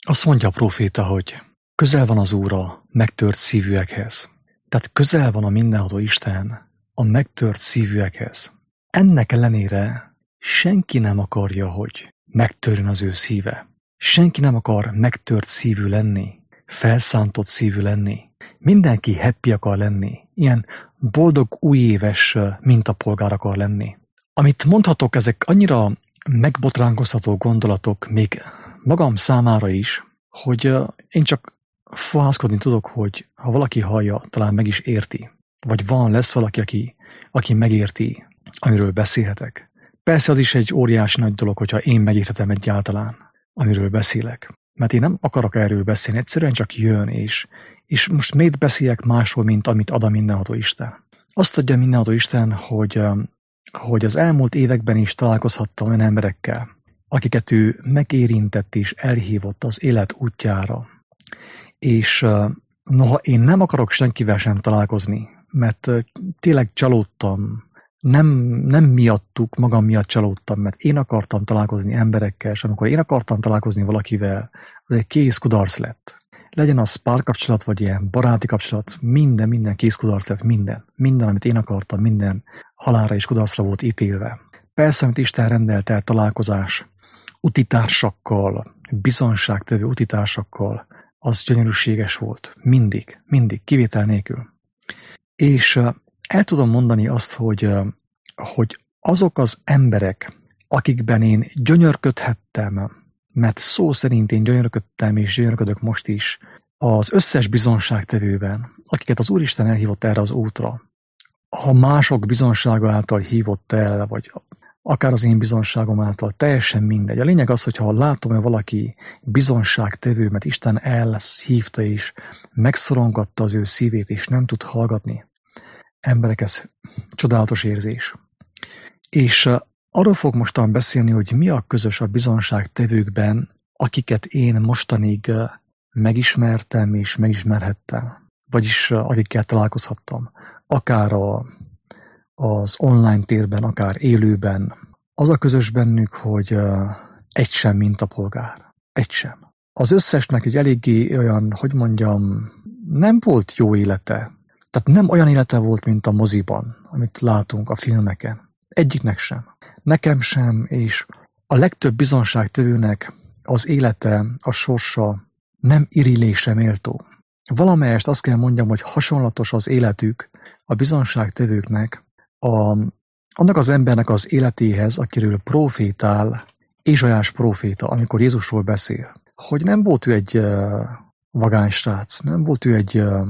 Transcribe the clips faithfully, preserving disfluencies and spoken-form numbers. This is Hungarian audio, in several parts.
Azt mondja a próféta, hogy közel van az Úr a megtört szívűekhez. Tehát közel van a mindenható Isten a megtört szívűekhez. Ennek ellenére senki nem akarja, hogy megtörjön az ő szíve. Senki nem akar megtört szívű lenni, felszántott szívű lenni. Mindenki happy akar lenni, ilyen boldog újéves mintapolgár akar lenni. Amit mondhatok, ezek annyira megbotránkoztató gondolatok, még magam számára is, hogy én csak fohászkodni tudok, hogy ha valaki hallja, talán meg is érti. Vagy van, lesz valaki, aki, aki megérti, amiről beszélhetek. Persze az is egy óriási nagy dolog, hogyha én megérthetem egyáltalán, amiről beszélek. Mert én nem akarok erről beszélni, egyszerűen csak jön, és, és most miért beszéljek másról, mint amit ad a mindenható Isten. Azt adja a mindenható Isten, hogy, hogy az elmúlt években is találkozhattam olyan emberekkel, akiket ő megérintett és elhívott az élet útjára. És noha én nem akarok senkivel sem találkozni, mert tényleg csalódtam, nem, nem miattuk, magam miatt csalódtam, mert én akartam találkozni emberekkel, és amikor én akartam találkozni valakivel, az egy kész kudarc lett. Legyen az párkapcsolat, vagy ilyen baráti kapcsolat, minden, minden kész kudarc lett, minden. Minden, amit én akartam, minden halálra és kudarcra volt ítélve. Persze, amit Isten rendelt el, találkozás, utitársakkal, bizonságtevő utitársakkal, az gyönyörűséges volt. Mindig, mindig, kivétel nélkül. És el tudom mondani azt, hogy, hogy azok az emberek, akikben én gyönyörködhettem, mert szó szerint én gyönyörködtem és gyönyörködök most is, az összes bizonságtevőben, akiket az Úristen elhívott erre az útra, ha mások bizonsága által hívott el, vagy akár az én bizonságom által, teljesen mindegy. A lényeg az, hogyha látom, hogy valaki bizonságtevő, mert Isten elhívta és megszorongatta az ő szívét, és nem tud hallgatni. Emberek, ez csodálatos érzés. És arról fog mostan beszélni, hogy mi a közös a bizonságtevőkben, akiket én mostanig megismertem és megismerhettem. Vagyis akikkel találkozhattam. Akár a az online térben, akár élőben, az a közös bennük, hogy egy sem mintapolgár. Egy sem. Az összesnek egy eléggé olyan, hogy mondjam, nem volt jó élete. Tehát nem olyan élete volt, mint a moziban, amit látunk a filmeken. Egyiknek sem. Nekem sem, és a legtöbb bizonságtevőnek az élete, a sorsa nem irigylésre méltó. Valamelyest azt kell mondjam, hogy hasonlatos az életük a bizonságtevőknek, A, annak az embernek az életéhez, akiről profétál Ézsaiás próféta, amikor Jézusról beszél, hogy nem volt ő egy uh, vagány srác, nem volt ő egy, uh,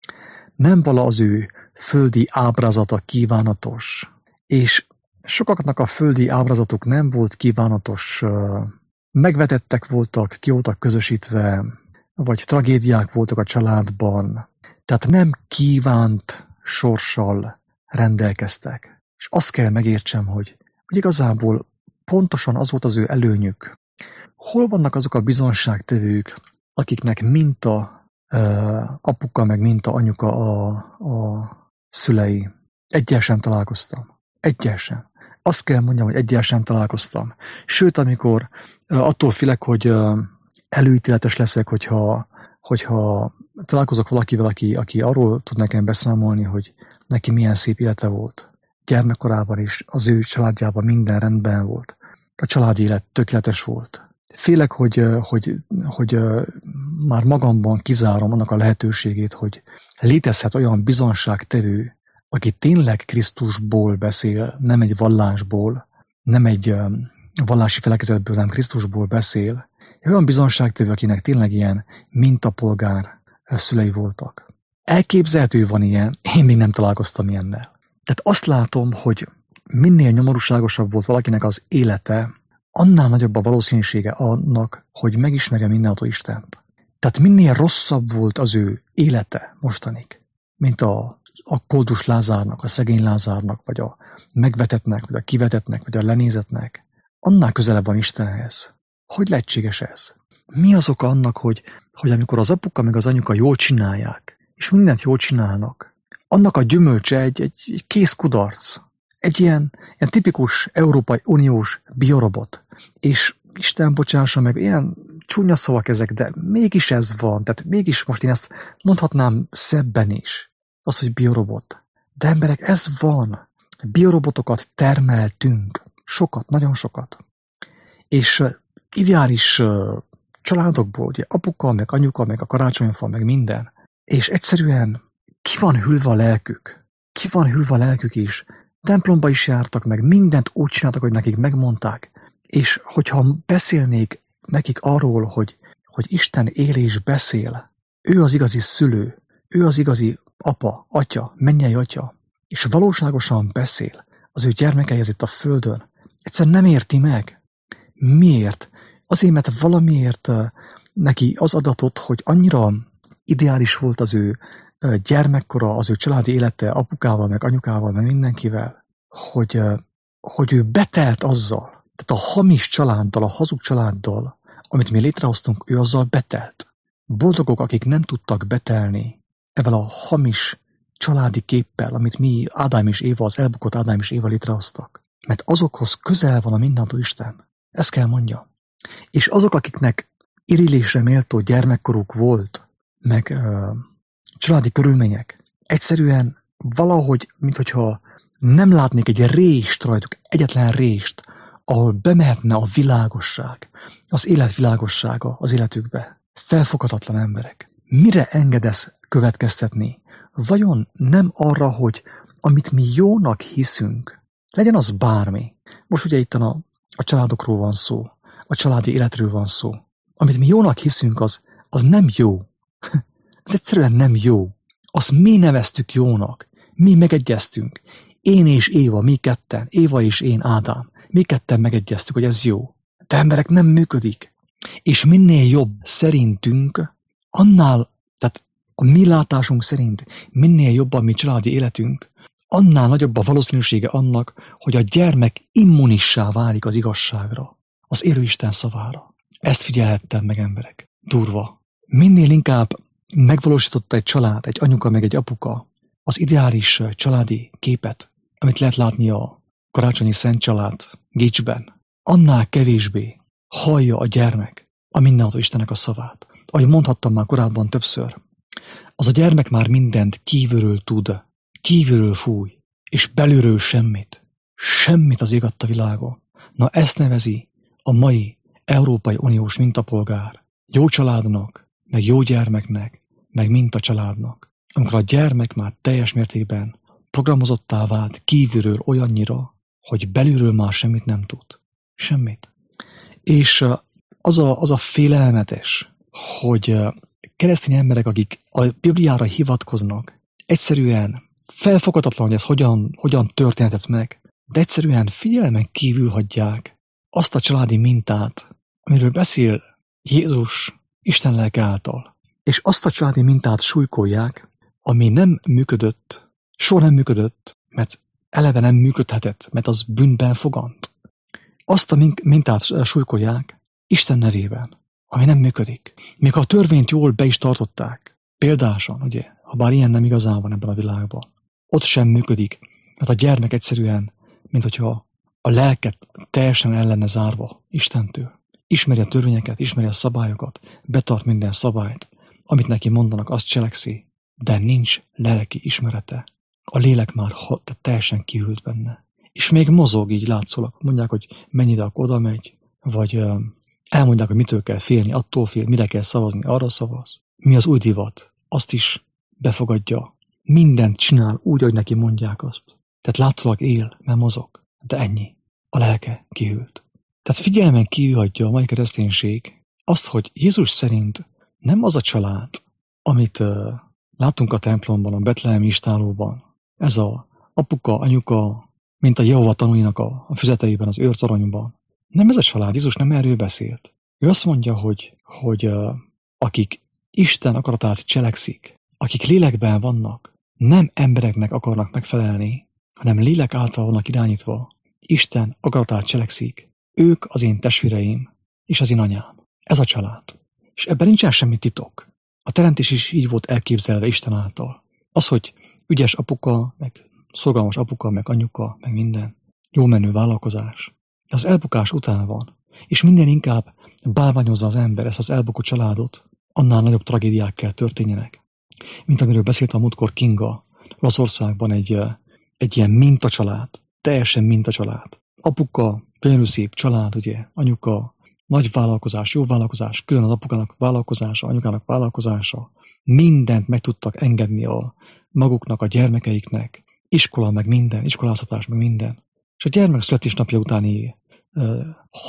nem vala az ő földi ábrázata kívánatos, és sokaknak a földi ábrázatuk nem volt kívánatos, uh, megvetettek voltak, ki voltak közösítve, vagy tragédiák voltak a családban, tehát nem kívánt sorssal rendelkeztek. És azt kell megértsem, hogy, hogy igazából pontosan az volt az ő előnyük. Hol vannak azok a bizonságtevők, akiknek minta uh, apuka, meg minta anyuka a, a szülei? Egyel sem találkoztam. Egyel sem. Azt kell mondjam, hogy egyel sem találkoztam. Sőt, amikor uh, attól félek, hogy uh, előítéletes leszek, hogyha, hogyha találkozok valakivel, aki, aki arról tud nekem beszámolni, hogy neki milyen szép élete volt. Gyermekkorában is az ő családjában minden rendben volt. A családi élet tökéletes volt. Félek, hogy, hogy, hogy már magamban kizárom annak a lehetőségét, hogy létezhet olyan bizonságtevő, aki tényleg Krisztusból beszél, nem egy vallásból, nem egy vallási felekezetből, nem Krisztusból beszél. Olyan bizonságtevő, akinek tényleg ilyen mintapolgár szülei voltak. Elképzelhető van ilyen, én még nem találkoztam ilyennel. Tehát azt látom, hogy minél nyomorúságosabb volt valakinek az élete, annál nagyobb a valószínűsége annak, hogy megismerje mindenható Istent. Tehát minél rosszabb volt az ő élete mostanig, mint a, a koldus Lázárnak, a szegény Lázárnak, vagy a megvetetnek, vagy a kivetetnek, vagy a lenézetnek, annál közelebb van Istenhez. Hogy lehetséges ez? Mi az oka annak, hogy, hogy amikor az apuka meg az anyuka jól csinálják, és mindent jól csinálnak, annak a gyümölcse egy, egy, egy kész kudarc. Egy ilyen, ilyen tipikus Európai Uniós biorobot. És Isten bocsássa meg, ilyen csúnya szavak ezek, de mégis ez van, tehát mégis most én ezt mondhatnám szebben is, az, hogy biorobot. De emberek, ez van. Biorobotokat termeltünk. Sokat, nagyon sokat. És uh, ideális uh, családokból, ugye apuka, meg anyuka, meg a karácsonyfa, meg minden. És egyszerűen ki van hűlve a lelkük. Ki van hűlve a lelkük is. Templomba is jártak, meg mindent úgy csináltak, hogy nekik megmondták. És hogyha beszélnék nekik arról, hogy, hogy Isten él és beszél, ő az igazi szülő, ő az igazi apa, atya, mennyei atya, és valóságosan beszél az ő gyermekeihez itt a földön, egyszerűen nem érti meg. Miért? Azért, mert valamiért neki az adatot, hogy annyira ideális volt az ő gyermekkora, az ő családi élete apukával, meg anyukával, meg mindenkivel, hogy, hogy ő betelt azzal, tehát a hamis családdal, a hazug családdal, amit mi létrehoztunk, ő azzal betelt. Boldogok, akik nem tudtak betelni ezzel a hamis családi képpel, amit mi Ádám és Éva, az elbukott Ádám és Éva létrehoztak. Mert azokhoz közel van a mindenható Isten. Ezt kell mondja. És azok, akiknek irigylésre méltó gyermekkoruk volt, meg ö, családi körülmények, egyszerűen valahogy, minthogyha nem látnék egy rést rajtuk, egyetlen rést, ahol bemehetne a világosság, az élet világossága az életükbe. Felfoghatatlan emberek. Mire engedesz következtetni? Vajon nem arra, hogy amit mi jónak hiszünk, legyen az bármi. Most ugye itt a, a családokról van szó, a családi életről van szó. Amit mi jónak hiszünk, az, az nem jó. Ez egyszerűen nem jó. Azt mi neveztük jónak. Mi megegyeztünk. Én és Éva, mi ketten, Éva és én, Ádám. Mi ketten megegyeztük, hogy ez jó. De emberek, nem működik. És minél jobb szerintünk, annál, tehát a mi látásunk szerint minél jobb a mi családi életünk, annál nagyobb a valószínűsége annak, hogy a gyermek immunissá válik az igazságra, az élő Isten szavára. Ezt figyelhettem meg, emberek. Durva. Minél inkább megvalósította egy család, egy anyuka meg egy apuka az ideális családi képet, amit lehet látni a karácsonyi szent család gicsben, annál kevésbé hallja a gyermek a mindenható Istennek a szavát. Ahogy mondhattam már korábban többször, az a gyermek már mindent kívülről tud, kívülről fúj, és belülről semmit. Semmit az ég adta világon. Na ezt nevezi a mai Európai Uniós mintapolgár jó családnak, meg jó gyermeknek, meg mintacsaládnak. Amikor a gyermek már teljes mértékben programozottá vált kívülről olyannyira, hogy belülről már semmit nem tud. Semmit. És az a, az a félelmetes, hogy keresztény emberek, akik a Bibliára hivatkoznak, egyszerűen felfoghatatlan, hogy ez hogyan, hogyan történhetett meg, de egyszerűen figyelmen kívül hagyják azt a családi mintát, amiről beszél Jézus Isten lelke által. És azt a családi mintát súlykolják, ami nem működött, soha nem működött, mert eleve nem működhetett, mert az bűnben fogant. Azt a mintát súlykolják Isten nevében, ami nem működik. Még ha a törvényt jól be is tartották, példásan, ugye, ha bár ilyen nem igazán van ebben a világban, ott sem működik, mert a gyermek egyszerűen, mint hogyha a lelket teljesen el lenne zárva Istentől. Ismeri a törvényeket, ismeri a szabályokat, betart minden szabályt, amit neki mondanak, azt cselekszi, de nincs lelki ismerete. A lélek már teljesen kihűlt benne. És még mozog így látszólag. Mondják, hogy menj ide, akkor oda megy, vagy elmondják, hogy mitől kell félni, attól fél, mire kell szavazni, arra szavaz. Mi az új divat? Azt is befogadja. Mindent csinál úgy, hogy neki mondják azt. Tehát látszólag él, mert mozog. De ennyi. A lelke kihűlt. Tehát figyelmen kívül hagyja a mai kereszténység azt, hogy Jézus szerint nem az a család, amit uh, látunk a templomban, a betlehemi istállóban. Ez a apuka, anyuka, mint a Jehova tanúinak a, a füzeteiben, az őrtoronyban. Nem ez a család, Jézus nem erről beszélt. Ő azt mondja, hogy, hogy uh, akik Isten akaratát cselekszik, akik lélekben vannak, nem embereknek akarnak megfelelni, hanem lélek által vannak irányítva, Isten akaratát cselekszik. Ők az én testvéreim, és az én anyám. Ez a család. És ebben nincsen semmi titok. A teremtés is így volt elképzelve Isten által. Az, hogy ügyes apuka, meg szorgalmas apuka, meg anyuka, meg minden. Jó menő vállalkozás. Az elbukás után van. És minél inkább bálványozza az ember ezt az elbukott családot, annál nagyobb tragédiák kell történjenek. Mint amiről beszélt a múltkor Kinga, Olaszországban egy, egy ilyen mintacsalád, teljesen mintacsalád. Apuka, gyönyörű szép család, ugye, anyuka, nagy vállalkozás, jó vállalkozás, külön az apukának vállalkozása, anyukának vállalkozása. Mindent meg tudtak engedni a maguknak, a gyermekeiknek, iskola meg minden, iskoláztatás meg minden. És a gyermek születésnapja utáni ö,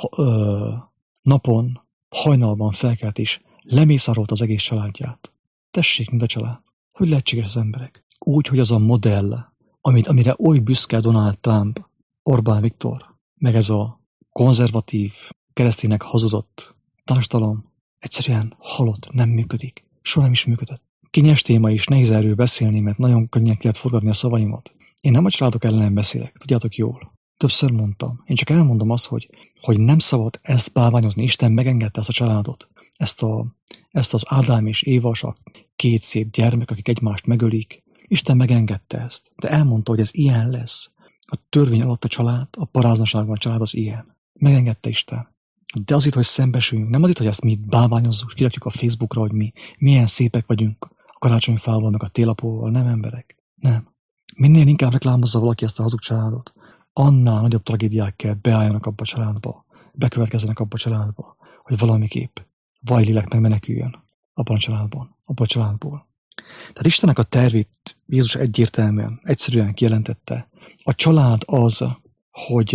ö, napon, hajnalban felkelt és lemészárolt az egész családját. Tessék, mint a család. Hogy lehetséges az emberek? Úgy, hogy az a modell, amit, amire oly büszke Donald Trump, Orbán Viktor, meg ez a konzervatív, kereszténynek hazudott társadalom egyszerűen halott, nem működik. Soha nem is működött. Kényes téma is, nehéz erről beszélni, mert nagyon könnyen kellett forgatni a szavaimat. Én nem a családok ellen beszélek, tudjátok jól. Többször mondtam. Én csak elmondom azt, hogy, hogy nem szabad ezt bálványozni. Isten megengedte ezt a családot. Ezt, a, ezt az Ádám és Éva, a két szép gyermek, akik egymást megölik. Isten megengedte ezt. De elmondta, hogy ez ilyen lesz. A törvény alatt a család, a paráznaságban a család az ilyen. Megengedte Isten. De azért, hogy szembesüljünk, nem azért, hogy ezt mi bálványozzuk, kirakjuk a Facebookra, hogy mi milyen szépek vagyunk a karácsonyfával, meg a télapóval, nem emberek. Nem. Minél inkább reklámozza valaki ezt a hazug családot, annál nagyobb tragédiák kell beálljanak abba a családba, bekövetkezzenek abba a családba, hogy valamiképp vajlélek megmeneküljön abban a családban, abban a családból. Tehát Istennek a tervét Jézus egyértelműen, egyszerűen kijelentette. A család az, hogy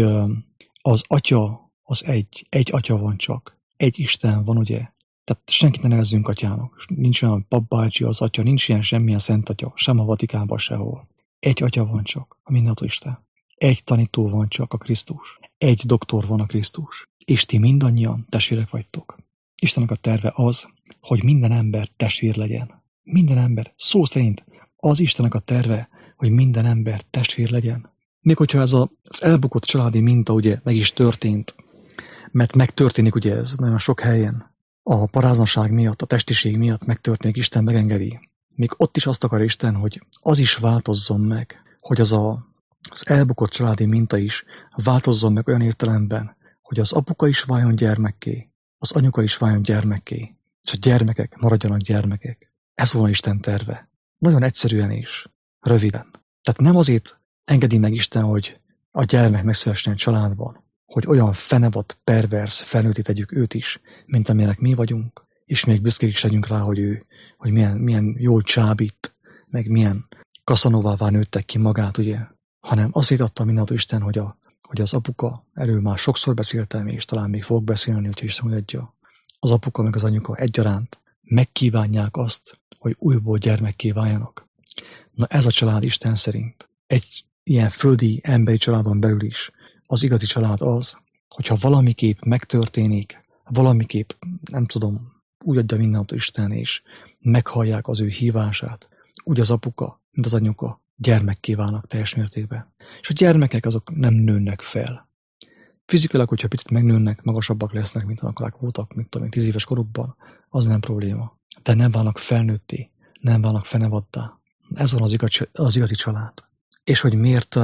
az atya az egy, egy atya van csak, egy Isten van, ugye? Tehát senkit ne nevezzünk atyának. Nincs olyan papbácsi az atya, nincs ilyen semmilyen szent atya, sem a Vatikánban, sehol. Egy atya van csak, a mindenható Isten. Egy tanító van csak, a Krisztus. Egy doktor van, a Krisztus. És ti mindannyian testvérek vagytok. Istennek a terve az, hogy minden ember testvér legyen. Minden ember, szó szerint az Istennek a terve, hogy minden ember testvér legyen. Még hogyha ez a, az elbukott családi minta ugye meg is történt, mert megtörténik ugye ez nagyon sok helyen, a paráznaság miatt, a testiség miatt megtörténik, Isten megengedi. Még ott is azt akar Isten, hogy az is változzon meg, hogy az a, az elbukott családi minta is változzon meg olyan értelemben, hogy az apuka is váljon gyermekké, az anyuka is váljon gyermekké, és a gyermekek maradjanak gyermekek. Ez volna Isten terve. Nagyon egyszerűen is, röviden. Tehát nem azért engedi meg Isten, hogy a gyermek megszülessen egy családban, hogy olyan fenevad, pervers, felnőtté tegyük őt is, mint amilyenek mi vagyunk, és még büszkék is legyünk rá, hogy ő, hogy milyen, milyen jól csábít, meg milyen kaszanovává nőttek ki magát, ugye, hanem azért adta mindenható Isten, hogy, a, hogy az apuka, erről már sokszor beszéltem, és talán még fogok beszélni, hogyha Isten adja, az apuka meg az anyuka egyaránt megkívánják azt, hogy újból gyermekké váljanak. Na ez a család Isten szerint. Egy ilyen földi, emberi családon belül is az igazi család az, hogyha valamiképp megtörténik, valamiképp, nem tudom, úgy adja mindenható Isten, és meghallják az ő hívását, úgy az apuka, mint az anyuka gyermekké válnak teljes mértékben. És a gyermekek azok nem nőnek fel. Fizikailag, hogyha picit megnőnek, magasabbak lesznek, mint amikor voltak, mint tudom, tíz éves korukban, az nem probléma. De nem válnak felnőtté, nem válnak fenevaddá. Ez van az, igaz, az igazi család. És hogy miért,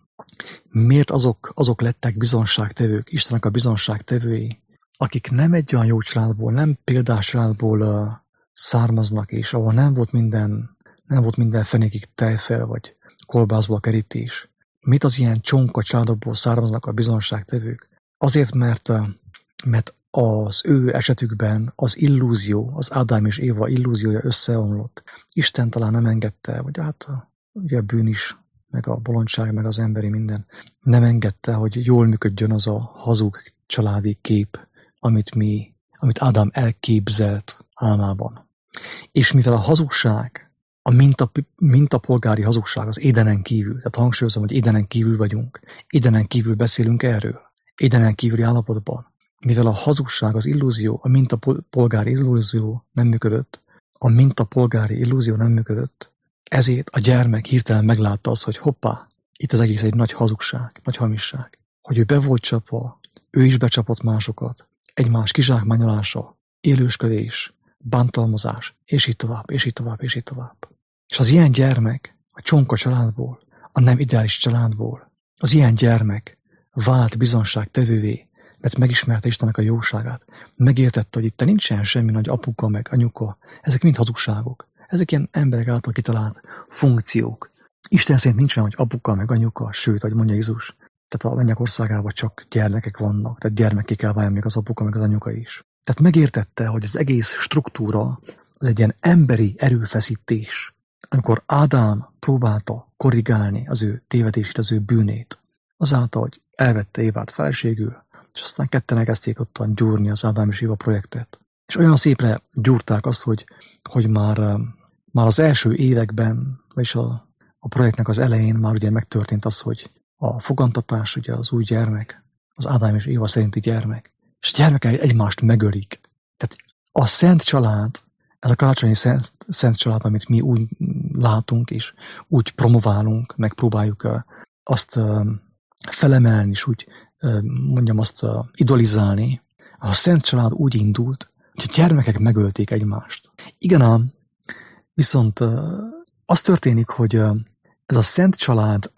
miért azok, azok lettek bizonságtevők, Istennek a bizonságtevői, akik nem egy olyan jó családból, nem példás családból uh, származnak, és ahol nem volt minden, nem volt minden fenékig tejfel, vagy kolbászból a kerítés. Mit az ilyen csonka családokból származnak a bizonságtevők? Azért, mert, uh, mert az ő esetükben az illúzió, az Ádám és Éva illúziója összeomlott. Isten talán nem engedte, vagy hát ugye a bűn is, meg a bolondság, meg az emberi minden, nem engedte, hogy jól működjön az a hazug családi kép, amit mi, amit Ádám elképzelt álmában. És mivel a hazugság, a minta, mintapolgári hazugság az Édenen kívül, tehát hangsúlyozom, hogy Édenen kívül vagyunk, Édenen kívül beszélünk erről, Édenen kívüli állapotban, mivel a hazugság, az illúzió, a mintapolgári illúzió nem működött, a mintapolgári illúzió nem működött, ezért a gyermek hirtelen meglátta azt, hogy hoppá, itt az egész egy nagy hazugság, nagy hamisság. Hogy ő be volt csapva, ő is becsapott másokat, egymás kizsákmányolása, élősködés, bántalmazás, és így tovább, és így tovább, és így tovább. És az ilyen gyermek a csonka családból, a nem ideális családból, az ilyen gyermek vált bizonságtevővé, mert megismerte Istennek a jóságát. Megértette, hogy itt nincsen semmi nagy apuka meg anyuka. Ezek mind hazugságok. Ezek ilyen emberek által kitalált funkciók. Isten szerint nincsen nagy apuka meg anyuka, sőt, ahogy mondja Jézus. Tehát a mennyek országában csak gyermekek vannak, tehát gyermekké kell válni még az apuka meg az anyuka is. Tehát megértette, hogy az egész struktúra az egy ilyen emberi erőfeszítés, amikor Ádám próbálta korrigálni az ő tévedését, az ő bűnét, azáltal, hogy elvette Évát feleségül, és aztán ketten elkezdték ottan gyúrni az Ádám és Éva projektet. És olyan szépre gyúrták azt, hogy, hogy már, már az első években, vagyis a, a projektnek az elején már ugye megtörtént az, hogy a fogantatás, ugye az új gyermek, az Ádám és Éva szerinti gyermek, és a gyermekek egymást megölik. Tehát a szent család, ez a karácsonyi szent, szent család, amit mi úgy látunk, és úgy promoválunk, megpróbáljuk azt felemelni, és úgy mondjam azt idolizálni. A szent család úgy indult, hogy a gyermekek megölték egymást. Igen ám, viszont az történik, hogy ez a szent család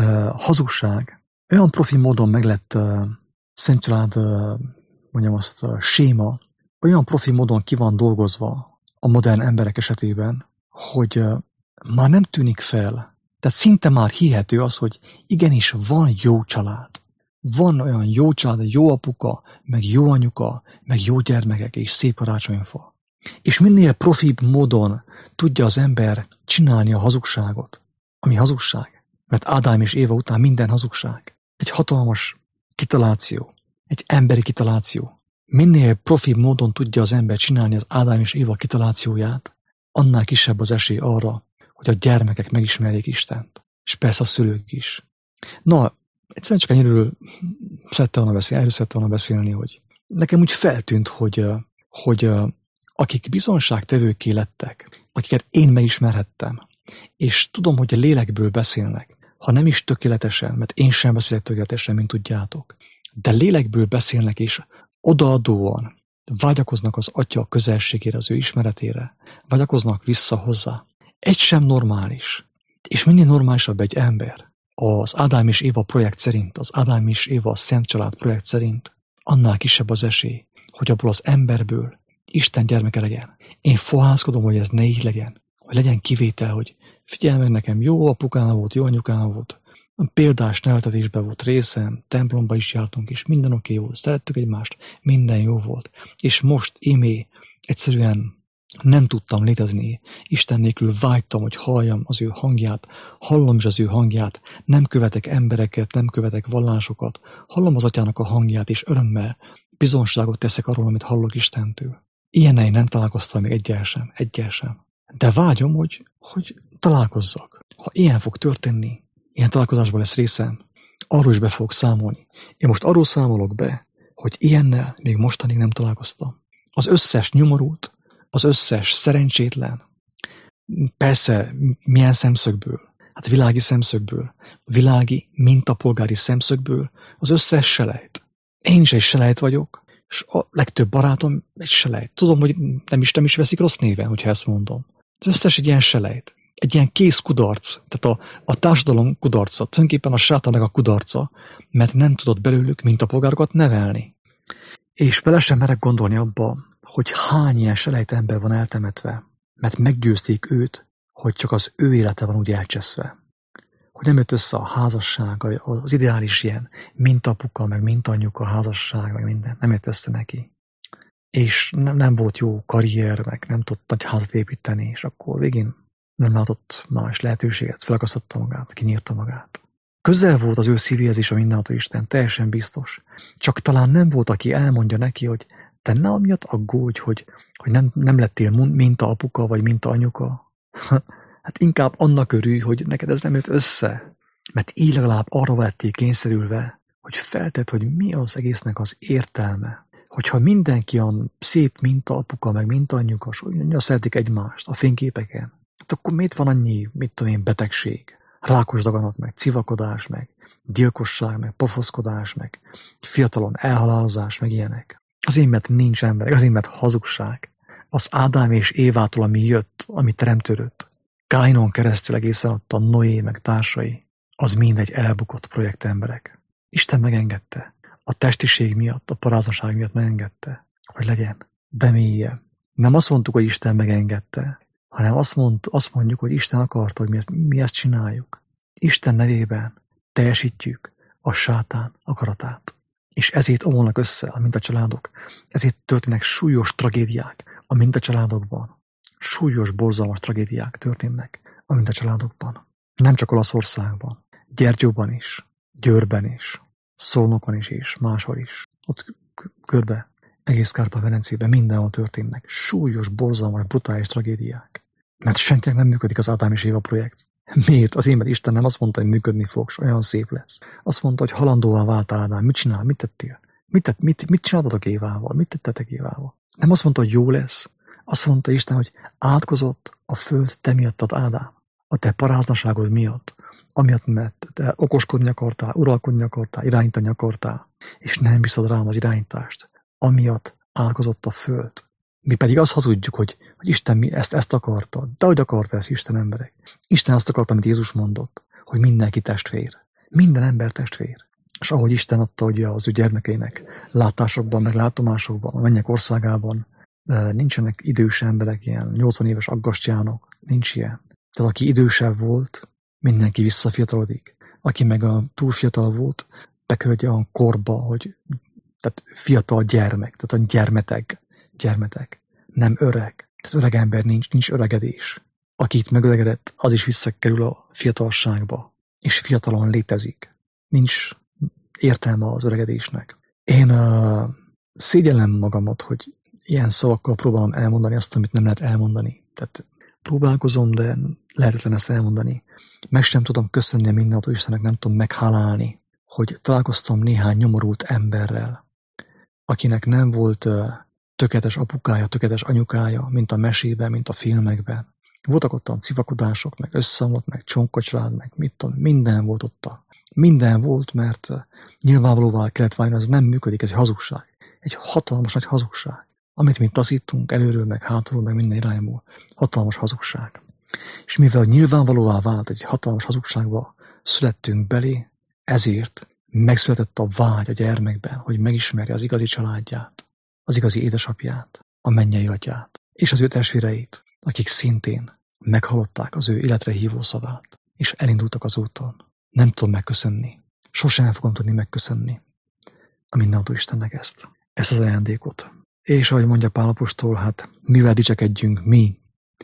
hazugság olyan profi módon meg lett szent család, mondjam azt, séma, olyan profi módon ki van dolgozva a modern emberek esetében, hogy már nem tűnik fel. Tehát szinte már hihető az, hogy igenis van jó család. Van olyan jó család, jó apuka, meg jó anyuka, meg jó gyermekek és szép karácsonyfa. És minél profibb módon tudja az ember csinálni a hazugságot, ami hazugság. Mert Ádám és Éva után minden hazugság. Egy hatalmas kitaláció, egy emberi kitaláció. Minél profibb módon tudja az ember csinálni az Ádám és Éva kitalációját, annál kisebb az esély arra, hogy a gyermekek megismerjék Istent. És persze a szülők is. Na, egyszerűen csak ennyiről szerettem volna beszélni, erről szerettem volna beszélni, hogy nekem úgy feltűnt, hogy, hogy akik bizonságtevőkké lettek, akiket én megismerhettem, és tudom, hogy a lélekből beszélnek, ha nem is tökéletesen, mert én sem beszélek tökéletesen, mint tudjátok, de lélekből beszélnek, és odaadóan vágyakoznak az Atya közelségére, az ő ismeretére, vágyakoznak vissza hozzá. Egy sem normális. És minél normálisabb egy ember, az Ádám és Éva projekt szerint, az Ádám és Éva Szent Család projekt szerint, annál kisebb az esély, hogy abból az emberből Isten gyermeke legyen. Én fohászkodom, hogy ez ne így legyen, hogy legyen kivétel, hogy figyelj meg, nekem jó apukám volt, jó anyukám volt, példás neveltetésben volt részem, templomba is jártunk, és minden oké volt, szerettük egymást, minden jó volt. És most imé egyszerűen nem tudtam létezni. Isten nélkül vágytam, hogy halljam az ő hangját, hallom is az ő hangját, nem követek embereket, nem követek vallásokat, hallom az Atyának a hangját, és örömmel bizonságot teszek arról, amit hallok Istentől. Ilyennel nem találkoztam még egyel sem, egyel sem. De vágyom, hogy, hogy találkozzak. Ha ilyen fog történni, ilyen találkozásban lesz részem, arról is be fogok számolni. Én most arról számolok be, hogy ilyennel még mostanig nem találkoztam. Az összes nyomorult, az összes szerencsétlen, persze milyen szemszögből, hát világi szemszögből, világi mintapolgári szemszögből, az összes selejt. Én is egy selejt vagyok, és a legtöbb barátom egy selejt. Tudom, hogy nem is, nem is veszik rossz néven, hogyha ezt mondom. Az összes egy ilyen selejt. Egy ilyen kész kudarc, tehát a, a társadalom kudarca, tulajdonképpen a sátának a kudarca, mert nem tudott belőlük mintapolgárokat nevelni. És bele sem merek gondolni abba, hogy hány ilyen selejt ember van eltemetve, mert meggyőzték őt, hogy csak az ő élete van úgy elcseszve. Hogy nem jött össze a házasság, az ideális ilyen mintapuka, meg mintanyuka, házasság, meg minden. Nem jött össze neki. És nem, nem volt jó karrier, meg nem tudott nagy házat építeni, és akkor végén nem látott más lehetőséget, felakasztotta magát, kinyírta magát. Közel volt az ő szívéhez is a mindenható Isten, teljesen biztos. Csak talán nem volt, aki elmondja neki, hogy te ne amiatt aggódj, hogy, hogy nem, nem lettél minta apuka, vagy minta anyuka. Hát inkább annak örülj, hogy neked ez nem jött össze. Mert így legalább arra vették kényszerülve, hogy feltett, hogy mi az egésznek az értelme. Hogyha mindenki olyan szép minta apuka, meg minta anyuka, és annyira szeretik egymást a fényképeken, hát akkor miért van annyi, mit tudom én, betegség? Rákos daganat, meg civakodás, meg gyilkosság, meg pofoszkodás, meg fiatalon elhalálozás, meg ilyenek. Azért, mert nincs emberek, azért, mert hazugság. Az Ádám és Évától, ami jött, ami teremtődött, Káinon keresztül egészen ott a Noé, meg társai, az mind egy elbukott projektemberek. Isten megengedte. a testiség miatt, a paráznaság miatt megengedte, hogy legyen. De mélyebb. Nem azt mondtuk, hogy Isten megengedte, hanem azt, mond, azt mondjuk, hogy Isten akarta, hogy mi ezt, mi ezt csináljuk. Isten nevében teljesítjük a sátán akaratát. És ezért omolnak össze a mintacsaládok. Ezért történnek súlyos tragédiák a mintacsaládokban. Súlyos, borzalmas tragédiák történnek a mintacsaládokban. Nem csak Olaszországban, Gyergyóban is, Győrben is, Szolnokon is és máshol is. Ott körbe, egész Kárpát-medencében mindenhol történnek súlyos, borzalmas, brutális tragédiák. Mert senkinek nem működik az Ádám és Éva projekt. Miért? Az én, mert Isten nem azt mondta, hogy működni fog, és olyan szép lesz. Azt mondta, hogy halandóvá váltál, Ádám. Mit csinál? Mit tettél? Mit, tett, mit, mit csináltatok Évával? Mit tettetek Évával? Nem azt mondta, hogy jó lesz. Azt mondta Isten, hogy átkozott a föld te miattad, Ádám. A te paráznaságod miatt. Amiatt, mert te okoskodni akartál, uralkodni akartál, irányítani akartál, és nem bízod rám az irányítást. Amiatt átkozott a föld. Mi pedig azt hazudjuk, hogy, hogy Isten mi ezt, ezt akarta. De hogy akarta ezt Isten emberek? Isten azt akarta, amit Jézus mondott, hogy mindenki testvér. Minden ember testvér. És ahogy Isten adta ugye az ő gyermekeinek látásokban, meg látomásokban, a mennyek országában, nincsenek idős emberek, ilyen nyolcvan éves aggastyánok, nincs ilyen. Tehát aki idősebb volt, mindenki visszafiatalodik. Aki meg a túl fiatal volt, bekerül egy olyan korba, hogy tehát fiatal gyermek, tehát a gyermetek, gyermetek, nem öreg. Tehát öreg ember nincs, nincs öregedés. Aki itt megöregedett, az is visszakerül a fiatalságba, és fiatalon létezik. Nincs értelme az öregedésnek. Én uh, szégyellem magamat, hogy ilyen szavakkal próbálom elmondani azt, amit nem lehet elmondani. Tehát próbálkozom, de lehetetlen ezt elmondani. Meg sem tudom köszönni a mindenható Istennek, nem tudom meghálálni, hogy találkoztam néhány nyomorult emberrel, akinek nem volt uh, tökéletes apukája, tökéletes anyukája, mint a mesében, mint a filmekben. Voltak ott a civakodások, meg összeomlott, meg csonkocsalád, meg mit tudom, minden volt ott. A, minden volt, mert uh, nyilvánvalóvá kellett válni, az nem működik, ez egy hazugság. Egy hatalmas nagy hazugság. Amit mi taszítunk előről, meg hátulról, meg minden irányból. Hatalmas hazugság. És mivel nyilvánvalóvá vált, egy hatalmas hazugságba születtünk belé, ezért megszületett a vágy a gyermekben, hogy megismerje az igazi családját, az igazi édesapját, a mennyei atyát, és az ő testvéreit, akik szintén meghallották az ő életre hívó szavát, és elindultak az úton. Nem tudom megköszönni. Sosem fogom tudni megköszönni a mindenható Istennek ezt, ezt az ajándékot. És ahogy mondja Pál apostol, hát mivel dicsekedjünk mi,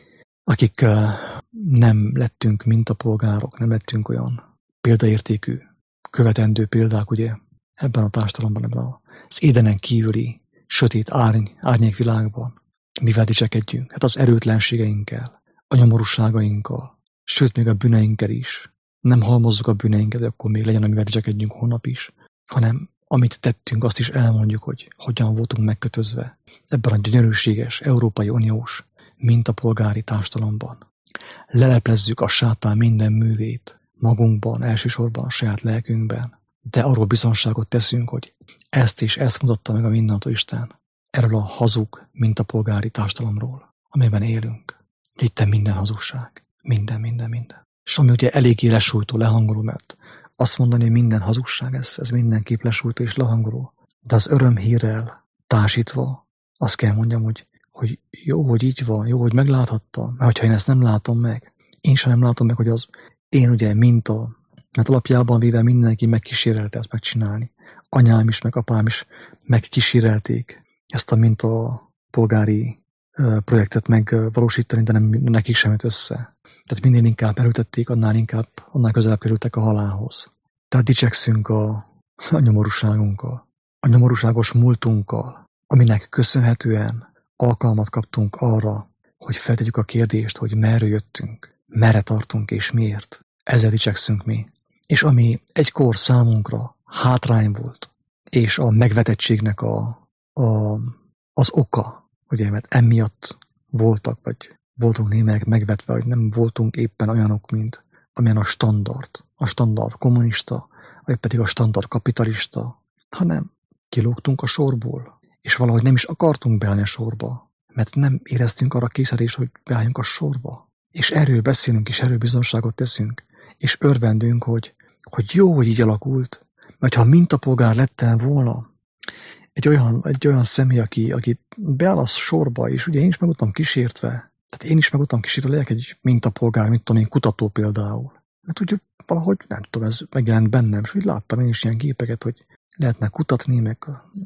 akik uh, nem lettünk mintapolgárok, nem lettünk olyan példaértékű, követendő példák, ugye, ebben a társadalomban, ebben az édenen kívüli, sötét árny, árnyékvilágban, mivel dicsekedjünk? Hát az erőtlenségeinkkel, a nyomorúságainkkal, sőt, még a bűneinkkel is. Nem halmozzuk a bűneinket, hogy akkor még legyen, amivel dicsekedjünk holnap is, hanem amit tettünk, azt is elmondjuk, hogy hogyan voltunk megkötözve ebben a gyönyörűséges, Európai Uniós mintapolgári társadalomban. Leleplezzük a sátán minden művét magunkban, elsősorban a saját lelkünkben, de arról bizonságot teszünk, hogy ezt és ezt mutatta meg a mindenható Isten erről a hazug mintapolgári társadalomról, amiben élünk. Itt minden hazugság. Minden, minden, minden. És ami ugye eléggé lesújtó, lehangoló, mert azt mondani, hogy minden hazugság, ez, ez mindenképp lesújtó és lehangoló. De az örömhírrel társítva azt kell mondjam, hogy, hogy jó, hogy így van, jó, hogy megláthattam, mert hogyha én ezt nem látom meg, én sem nem látom meg, hogy az én ugye minta, mert alapjában véve mindenki megkísérelte ezt megcsinálni. Anyám is, meg apám is megkísérelték ezt a minta polgári projektet megvalósítani, de nem nekik sem jött össze. Tehát minél inkább erőtették, annál inkább, annál közelebb kerültek a halálhoz. Tehát dicsekszünk a, a nyomorúságunkkal, a nyomorúságos múltunkkal, aminek köszönhetően alkalmat kaptunk arra, hogy feltegyük a kérdést, hogy merről jöttünk, merre tartunk és miért. Ezzel dicsekszünk mi. És ami egykor számunkra hátrány volt, és a megvetettségnek a, a, az oka, ugye, mert emiatt voltak, vagy voltunk némelyek megvetve, hogy nem voltunk éppen olyanok, mint amilyen a standard, a standard kommunista, vagy pedig a standard kapitalista, hanem kilógtunk a sorból, és valahogy nem is akartunk beállni a sorba, mert nem éreztünk arra készítést, hogy beálljunk a sorba. És erről beszélünk, és erről bizonságot teszünk, és örvendünk, hogy, hogy jó, hogy így alakult, Mert ha mintapolgár lettem volna, egy olyan, egy olyan személy, aki, aki beáll a sorba, és ugye én is meg voltam kísértve, tehát én is meg voltam kísértve, legyek egy mintapolgár, mint tudom én, kutató például. Mert ugye valahogy, nem tudom, ez megjelent bennem, és úgy láttam én is ilyen gépeket, hogy lehetne kutatni, meg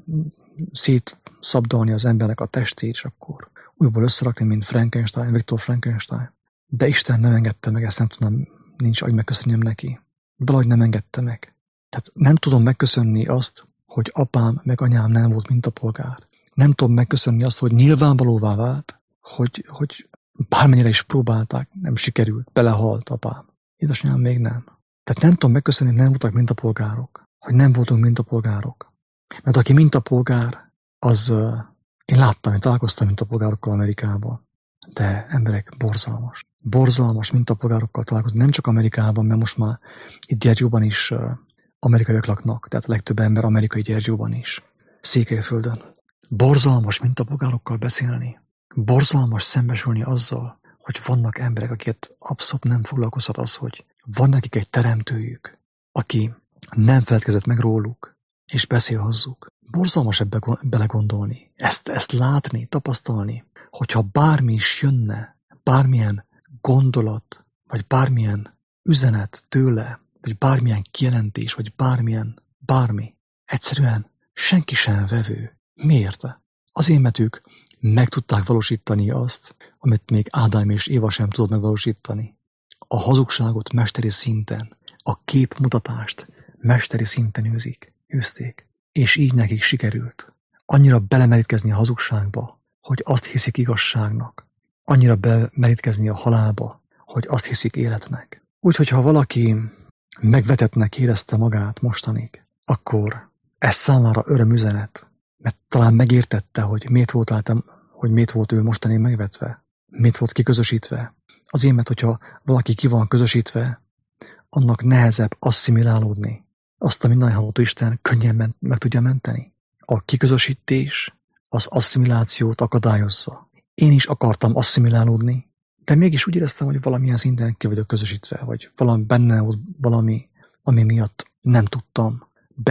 szétszabdalni az embernek a testét, és akkor újból összerakni, mint Frankenstein, Viktor Frankenstein. De Isten nem engedte meg, ezt nem tudom, nincs ahogy megköszönjem neki. Valahogy nem engedte meg. Tehát nem tudom megköszönni azt, hogy apám meg anyám nem volt mintapolgár. Nem tudom megköszönni azt, hogy nyilvánvalóvá vált, hogy, hogy bármennyire is próbálták, nem sikerült, belehalt apám. Édesanyám még nem. Tehát nem tudom megköszönni, hogy nem voltak mintapolgárok. Hogy nem voltunk mintapolgárok. Mert aki mintapolgár, az uh, én láttam, én találkoztam mintapolgárokkal Amerikában. De emberek, borzalmas. Borzalmas mintapolgárokkal találkozni. Nem csak Amerikában, mert most már itt Gyergyóban is uh, amerikaiak laknak. Tehát a legtöbb ember amerikai Gyergyóban is. Székelyföldön. Borzalmas mintapolgárokkal beszélni. Borzalmas szembesülni azzal, hogy vannak emberek, akiket abszolút nem foglalkoztat az, hogy van nekik egy teremtőjük, aki nem feledkezett meg róluk, és beszél hozzuk. Borzalmas ebbe belegondolni, ezt, ezt látni, tapasztalni, hogyha bármi is jönne, bármilyen gondolat, vagy bármilyen üzenet tőle, vagy bármilyen kijelentés, vagy bármilyen, bármi, egyszerűen senki sem vevő. Miért? Azért, mert ők meg tudták valósítani azt, amit még Ádám és Éva sem tudott megvalósítani. A hazugságot mesteri szinten, a képmutatást mesteri szinten űzik, űzték. És így nekik sikerült. Annyira belemerítkezni a hazugságba, hogy azt hiszik igazságnak. Annyira belemerítkezni a halálba, hogy azt hiszik életnek. Úgyhogy ha valaki megvetettnek érezte magát mostanig, akkor ez számára örömüzenet, mert talán megértette, hogy miért volt, álltam, hogy miért volt ő mostanig megvetve, miért volt kiközösítve. Azért, mert hogyha valaki ki van közösítve, annak nehezebb asszimilálódni. Azt a mindenható Isten könnyen meg tudja menteni. A kiközösítés az asszimilációt akadályozza. Én is akartam asszimilálódni, de mégis úgy éreztem, hogy valamilyen szinten ki vagyok közösítve, vagy valami benne volt valami, ami miatt nem tudtam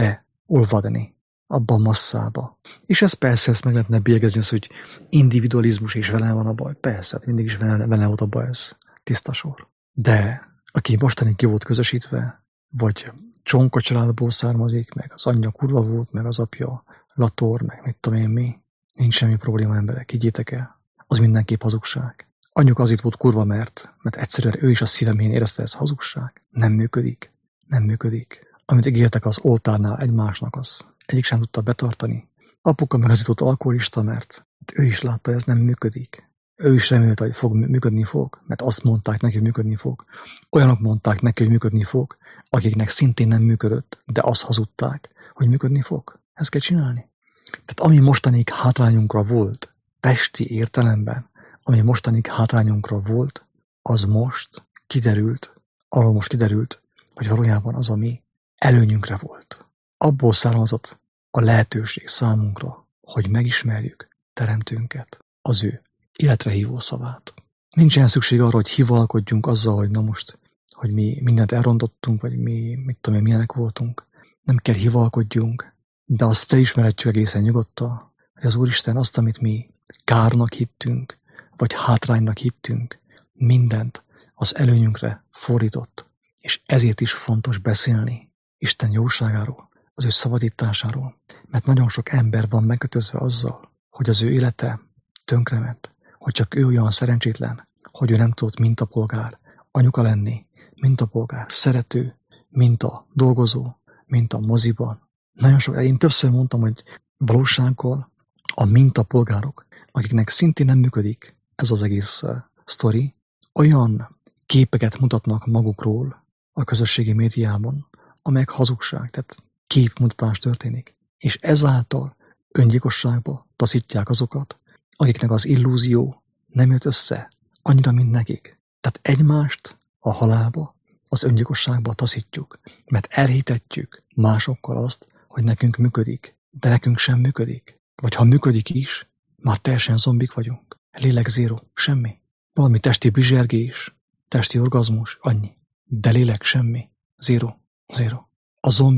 beolvadni abba a masszába. És ez persze, ezt meg lehetne bélyegezni, az, hogy individualizmus is vele van a baj. Persze, hát mindig is vele, vele volt a baj, ez tiszta sor. De aki mostanig ki volt közösítve, vagy csonka családból származik, meg az anyja kurva volt, meg az apja lator, meg mit tudom én mi, nincs semmi probléma, emberek, higgyétek el. Az mindenképp hazugság. Anyjuk azért volt kurva, mert, mert egyszerűen ő is a szívemén érezte, ez hazugság. Nem működik. Nem működik. Amit ígértek az oltárnál egymásnak, az egyik sem tudta betartani. Apuka meg azért volt alkoholista, mert ő is látta, ez nem működik. Ő is remélte, hogy fog működni fog, mert azt mondták neki, hogy működni fog. Olyanok mondták neki, hogy működni fog, akiknek szintén nem működött, de azt hazudták, hogy működni fog. Ezt kell csinálni. Tehát ami mostanig hátrányunkra volt, testi értelemben, ami mostanig hátrányunkra volt, az most kiderült, arról most kiderült, hogy valójában az, ami előnyünkre volt. Abból származott a lehetőség számunkra, hogy megismerjük teremtőnket, az ő életre hívó szavát. Nincsen szükség arra, hogy hivalkodjunk azzal, hogy na most, hogy mi mindent elrontottunk, vagy mi, mit tudom én, milyenek voltunk. Nem kell hivalkodjunk, de azt felismerhetjük egészen nyugodtan, hogy az Úristen azt, amit mi kárnak hittünk, vagy hátránynak hittünk, mindent az előnyünkre fordított. És ezért is fontos beszélni Isten jóságáról, az ő szabadításáról, mert nagyon sok ember van megkötözve azzal, hogy az ő élete tönkrement, hogy csak ő olyan szerencsétlen, hogy ő nem tudott mintapolgár, anyuka lenni, mintapolgár, szerető, minta, dolgozó, mint a moziban. Nagyon sok, én többször mondtam, hogy valósággal a mintapolgárok, akiknek szintén nem működik ez az egész uh, sztori, olyan képeket mutatnak magukról a közösségi médiában, amelyek hazugság, tehát képmutatás történik. És ezáltal öngyilkosságba taszítják azokat, akiknek az illúzió nem jött össze annyira, mint nekik. Tehát egymást a halálba, az öngyilkosságba taszítjuk, mert elhitetjük másokkal azt, hogy nekünk működik, de nekünk sem működik. Vagy ha működik is, már teljesen zombik vagyunk. Lélek zéro, semmi. Valami testi bizsergés, testi orgazmus, annyi. De lélek semmi. Zéro, zéro. A zombik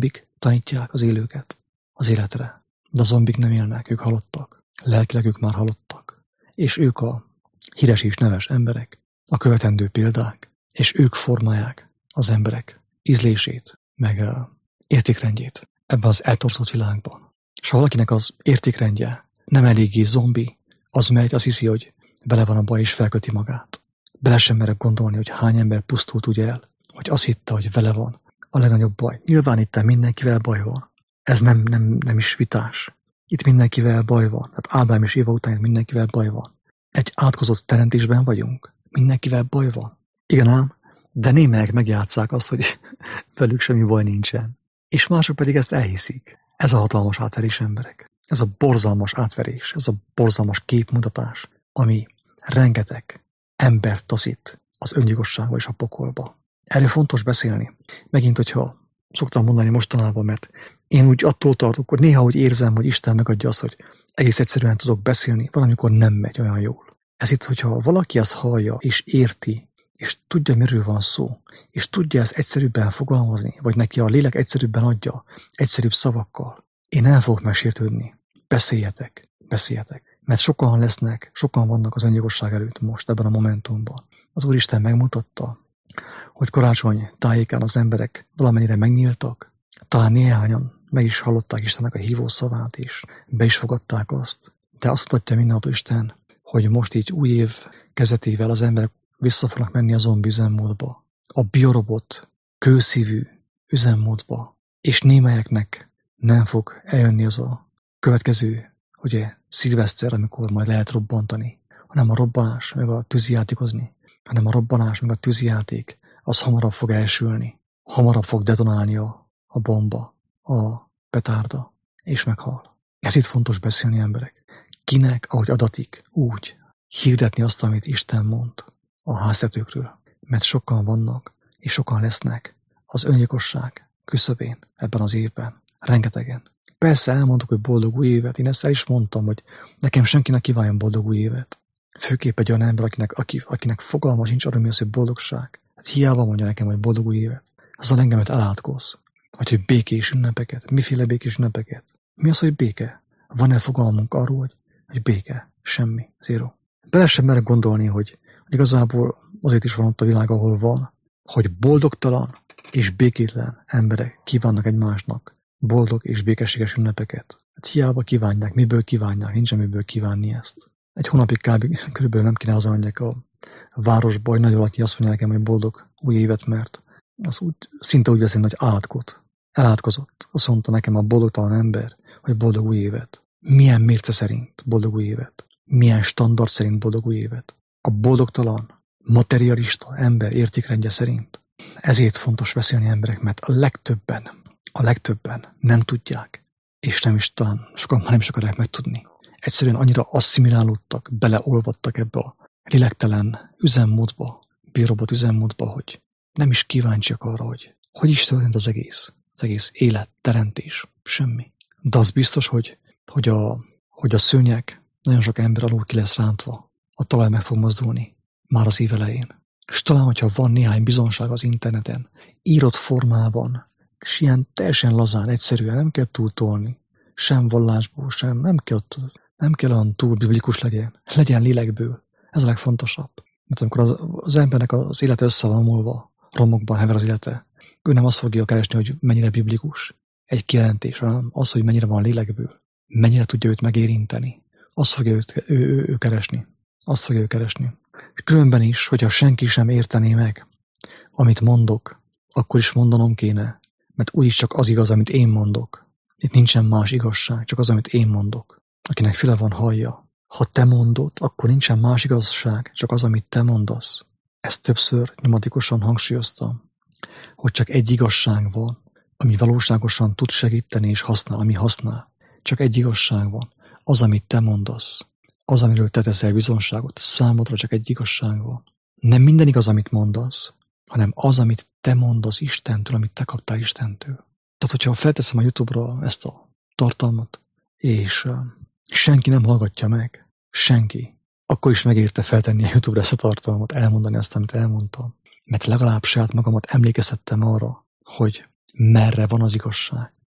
tanítják az élőket az életre. De a zombik nem élnek, ők halottak. Lelkileg ők már halottak. És ők a híres és neves emberek, a követendő példák, és ők formálják az emberek ízlését, meg uh, értékrendjét ebben az eltorzult világban. És ha valakinek az értékrendje nem eléggé zombi, az megy, az hiszi, hogy bele van a baj, és felköti magát. Bele sem merek gondolni, hogy hány ember pusztult úgy el, hogy azt hitte, hogy vele van a legnagyobb baj. Nyilván itt mindenkivel baj van. Ez nem, nem, nem is vitás. Itt mindenkivel baj van. Hát Ádám és Éva után mindenkivel baj van. Egy átkozott teremtésben vagyunk. Mindenkivel baj van. Igen ám, de némelyek megjátsszák azt, hogy velük semmi baj nincsen. És mások pedig ezt elhiszik. Ez a hatalmas átverés, emberek. Ez a borzalmas átverés, ez a borzalmas képmutatás, ami rengeteg embert taszít az öngyilkosságba és a pokolba. Erről fontos beszélni. Megint, hogyha szoktam mondani mostanában, mert én úgy attól tartok, hogy néha úgy érzem, hogy Isten megadja azt, hogy egész egyszerűen tudok beszélni, valamikor nem megy olyan jól. Ez itt, hogyha valaki azt hallja, és érti, és tudja, miről van szó, és tudja ezt egyszerűbben fogalmazni, vagy neki a lélek egyszerűbben adja, egyszerűbb szavakkal, én el fogok megsértődni. Beszéljetek, beszéljetek. Mert sokan lesznek, sokan vannak az öngyilkosság előtt most ebben a momentumban. Az Úristen megmutatta, hogy karácsony tájékán az emberek valamennyire megnyíltak, talán néhányan meg is hallották Istennek a hívó szavát, és be is fogadták azt. De azt mutatja mindenható Isten, hogy most így új év kezdetével az emberek vissza fognak menni a zombi üzemmódba, a biorobot, kőszívű üzemmódba, és némelyeknek nem fog eljönni az a következő, ugye, szilveszter, amikor majd lehet robbantani, hanem a robbanás, meg a tűzijátékozni, hanem a robbanás, meg a tűzijáték, az hamarabb fog elsülni, hamarabb fog detonálni a, a bomba, a petárda, és meghal. Ez itt fontos beszélni, emberek. Kinek, ahogy adatik, úgy hirdetni azt, amit Isten mond a háztetőkről, mert sokan vannak, és sokan lesznek az öngyilkosság küszöbén ebben az évben. Rengetegen. Persze elmondtuk, hogy boldog új évet. Én ezt el is mondtam, hogy nekem senkinek kívánjon boldog új évet. Főképp egy olyan ember, akinek, aki, akinek fogalma sincs arra, mi az, hogy boldogság. Hát hiába mondja nekem, hogy boldog új évet. Azzal engemet elátkoz. Vagy hogy békés ünnepeket. Miféle békés ünnepeket? Mi az, hogy béke? Van-e fogalmunk arról, hogy, hogy béke? Semmi. Zero. Bele sem merek gondolni, hogy igazából azért is van ott a világ, ahol van, hogy boldogtalan és békétlen emberek kívánnak egymásnak boldog és békességes ünnepeket. Hát hiába kívánják, miből kívánják, nincs miből kívánni ezt. Egy hónapig kb. Körülbelül nem kéne hazamenjek a városba, hogy nagy valaki azt mondja nekem, hogy boldog új évet, mert az úgy, szinte úgy veszem, hogy átkot. Elátkozott. Azt mondta nekem a boldogtalan ember, hogy boldog új évet. Milyen mérce szerint boldog új évet? Milyen standard szerint boldog új évet? A boldogtalan, materialista ember értékrendje szerint. Ezért fontos beszélni emberek, mert a legtöbben, a legtöbben nem tudják, és nem is talán sokan már nem is akarják megtudni. Egyszerűen annyira asszimilálódtak, beleolvadtak ebbe a lélektelen üzemmódba, birobot üzemmódba, hogy nem is kíváncsiak arra, hogy hogy is történt az egész, az egész élet, teremtés, semmi. De az biztos, hogy, hogy, a, hogy a szőnyeg nagyon sok ember alul ki lesz rántva, a talaj meg fog mozdulni már az év elején. És talán, hogyha van néhány bizonság az interneten, írott formában, és ilyen teljesen lazán, egyszerűen, nem kell túltolni, sem vallásból, sem, nem kell, nem kell olyan túl biblikus legyen, legyen lélekből. Ez a legfontosabb. Mert amikor az, az embernek az élete össze van omolva, romokban hever az élete, ő nem azt fogja keresni, hogy mennyire biblikus egy kijelentés, hanem az, hogy mennyire van lélekből, mennyire tudja őt megérinteni. Azt fogja őt, ő, ő, ő keresni. Azt fogja ő keresni. És különben is, hogyha senki sem értené meg, amit mondok, akkor is mondanom kéne, mert úgyis csak az igaz, amit én mondok. Itt nincsen más igazság, csak az, amit én mondok. Akinek füle van, hallja. Ha te mondod, akkor nincsen más igazság, csak az, amit te mondasz. Ezt többször nyomatikusan hangsúlyoztam, hogy csak egy igazság van, ami valóságosan tud segíteni és használ, ami használ. Csak egy igazság van, az, amit te mondasz. Az, amiről te teszel bizonságot, számodra csak egy igazság van. Nem minden igaz, amit mondasz, hanem az, amit te mondasz Istentől, amit te kaptál Istentől. Tehát, hogyha felteszem a YouTube-ra ezt a tartalmat, és uh, senki nem hallgatja meg, senki, akkor is megérte feltenni a YouTube-ra ezt a tartalmat, elmondani azt, amit elmondtam. Mert legalább saját magamat emlékeztettem arra, hogy merre van az igazság.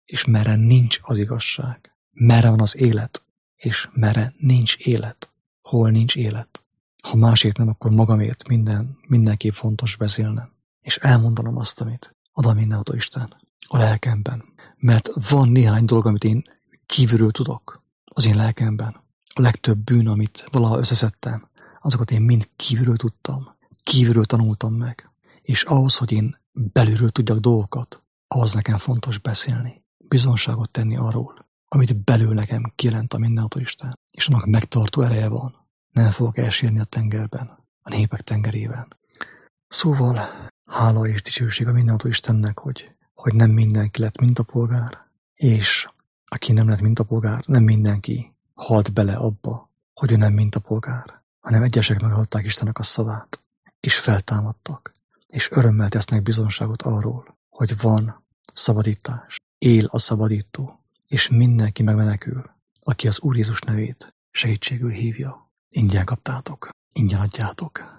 és merre nincs az igazság. Merre van az élet, és merre nincs élet. Hol nincs élet. Ha másért nem, akkor magamért minden, mindenképp fontos beszélnem. És elmondanom azt, amit ad a mindenható Isten a lelkemben. Mert van néhány dolog, amit én kívülről tudok az én lelkemben. A legtöbb bűn, amit valaha összeszedtem, azokat én mind kívülről tudtam. Kívülről tanultam meg. És ahhoz, hogy én belülről tudjak dolgokat, ahhoz nekem fontos beszélni. Bizonságot tenni arról, amit belül nekem kijelent a mindenható Isten. És annak megtartó ereje van. Nem fogok elsírni a tengerben, a népek tengerében. Szóval hála és dicsőség a mindenható Istennek, hogy, hogy nem mindenki lett mintapolgár, és aki nem lett mintapolgár, nem mindenki halt bele abba, hogy ő nem mintapolgár, hanem egyesek meghallották Istennek a szavát, és feltámadtak, és örömmel tesznek bizonságot arról, hogy van szabadítás, él a szabadító, és mindenki megmenekül, aki az Úr Jézus nevét segítségül hívja. Ingyen kaptátok, ingyen adjátok.